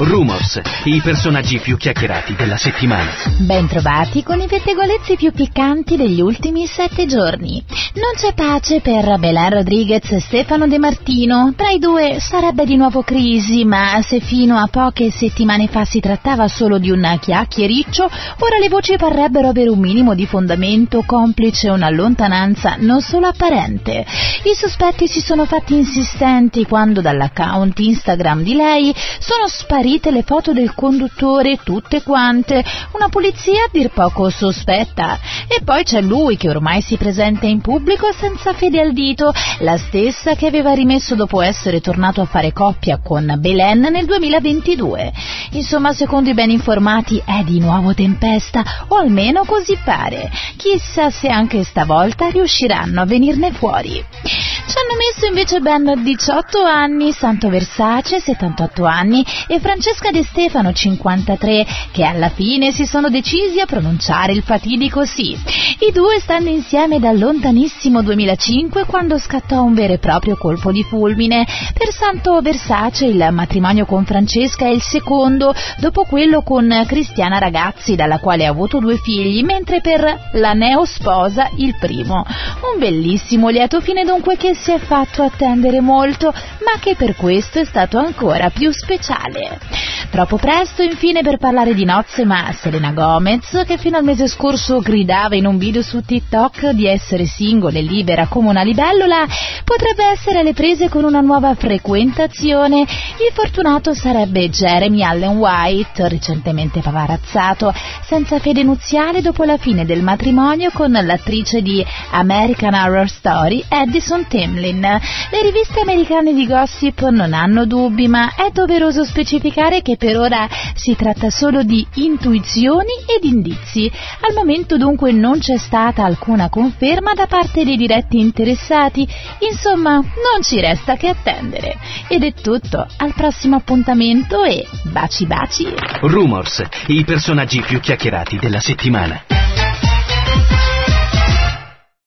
Rumors, i personaggi più chiacchierati della settimana. Bentrovati con i pettegolezzi più piccanti degli ultimi 7 giorni. Non c'è pace per Belen Rodriguez e Stefano De Martino. Tra i due sarebbe di nuovo crisi, ma se fino a poche settimane fa si trattava solo di un chiacchiericcio, ora le voci parrebbero avere un minimo di fondamento, complice una lontananza non solo apparente. I sospetti si sono fatti insistenti quando dall'account Instagram di lei sono sparite le foto del conduttore, tutte quante, una pulizia a dir poco sospetta. E poi c'è lui che ormai si presenta in pubblico senza fede al dito, la stessa che aveva rimesso dopo essere tornato a fare coppia con Belen nel 2022. Insomma, secondo i ben informati è di nuovo tempesta, o almeno così pare. Chissà se anche stavolta riusciranno a venirne fuori. Ci hanno messo invece ben 18 anni Santo Versace, 78 anni, e Francesca De Stefano, 53, che alla fine si sono decisi a pronunciare il fatidico sì. I due stanno insieme dal lontanissimo 2005, quando scattò un vero e proprio colpo di fulmine. Per Santo Versace il matrimonio con Francesca è il secondo, dopo quello con Cristiana Ragazzi, dalla quale ha avuto 2 figli, mentre per la neosposa il primo. Un bellissimo lieto fine dunque, che si è fatto attendere molto, ma che per questo è stato ancora più speciale. Troppo presto infine per parlare di nozze, ma Selena Gomez, che fino al mese scorso gridava in un video su TikTok di essere single e libera come una libellula, potrebbe essere alle prese con una nuova frequentazione. Il fortunato sarebbe Jeremy Allen White, recentemente paparazzato, senza fede nuziale dopo la fine del matrimonio con l'attrice di American Horror Story, Addison Timlin. Le riviste americane di gossip non hanno dubbi, ma è doveroso specificare che per ora si tratta solo di intuizioni ed indizi. Al momento dunque non c'è stata alcuna conferma da parte dei diretti interessati. Insomma, non ci resta che attendere. Ed è tutto, al prossimo appuntamento e baci baci. Rumors, i personaggi più chiacchierati della settimana.